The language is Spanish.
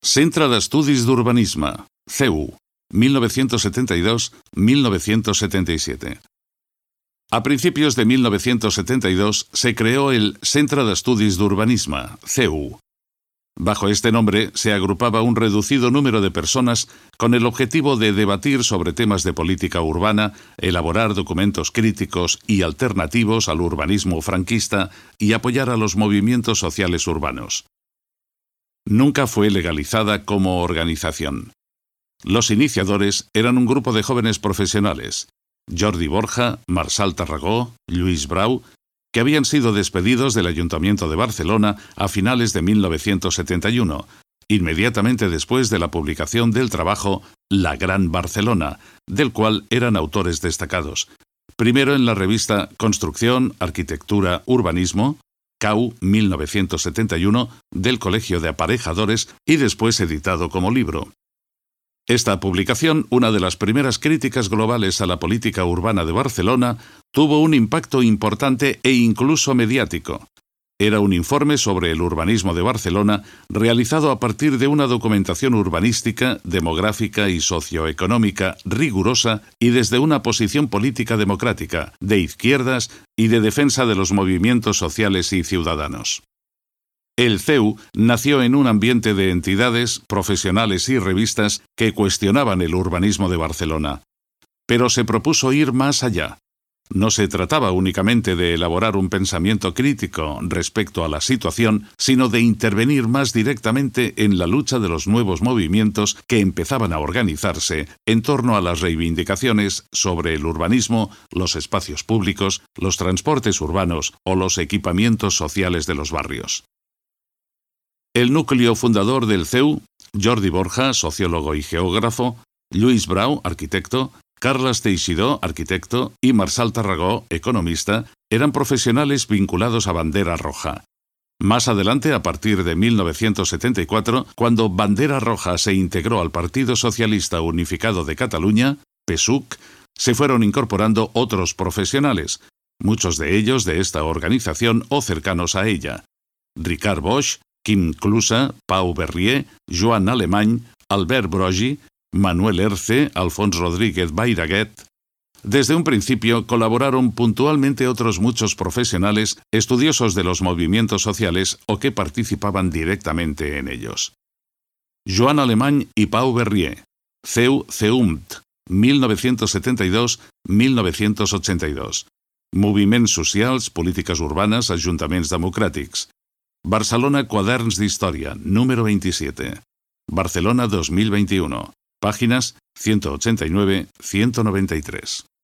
Centre d'Estudis d'Urbanisme, CEU, 1972-1977. A principios de 1972 se creó el Centre d'Estudis d'Urbanisme, CEU. Bajo este nombre se agrupaba un reducido número de personas con el objetivo de debatir sobre temas de política urbana, elaborar documentos críticos y alternativos al urbanismo franquista y apoyar a los movimientos sociales urbanos. Nunca fue legalizada como organización. Los iniciadores eran un grupo de jóvenes profesionales, Jordi Borja, Marçal Tarragó, Lluís Brau, que habían sido despedidos del Ayuntamiento de Barcelona a finales de 1971, inmediatamente después de la publicación del trabajo La Gran Barcelona, del cual eran autores destacados. Primero en la revista Construcción, Arquitectura, Urbanismo, CAU 1971, del Colegio de Aparejadores, y después editado como libro. Esta publicación, una de las primeras críticas globales a la política urbana de Barcelona, tuvo un impacto importante e incluso mediático. Era un informe sobre el urbanismo de Barcelona realizado a partir de una documentación urbanística, demográfica y socioeconómica rigurosa y desde una posición política democrática, de izquierdas y de defensa de los movimientos sociales y ciudadanos. El CEU nació en un ambiente de entidades, profesionales y revistas que cuestionaban el urbanismo de Barcelona. Pero se propuso ir más allá. No se trataba únicamente de elaborar un pensamiento crítico respecto a la situación, sino de intervenir más directamente en la lucha de los nuevos movimientos que empezaban a organizarse en torno a las reivindicaciones sobre el urbanismo, los espacios públicos, los transportes urbanos o los equipamientos sociales de los barrios. El núcleo fundador del CEU, Jordi Borja, sociólogo y geógrafo, Lluís Brau, arquitecto, Carles Teixidó, arquitecto, y Marçal Tarragó, economista, eran profesionales vinculados a Bandera Roja. Más adelante, a partir de 1974, cuando Bandera Roja se integró al Partido Socialista Unificado de Cataluña, PSUC, se fueron incorporando otros profesionales, muchos de ellos de esta organización o cercanos a ella: Ricard Bosch, Quim Clusa, Pau Berrier, Joan Alemany, Albert Brogi, Manuel Herce, Alfons Rodríguez Bairaguet. Desde un principio colaboraron puntualmente otros muchos profesionales, estudiosos de los movimientos sociales o que participaban directamente en ellos. Joan Alemany y Pau Berrier, CEU-CEUMT, 1972-1982. Moviments socials, polítiques urbanes, ajuntaments democràtics. Barcelona Quaderns d'Història, número 27. Barcelona 2021. Páginas 189-193.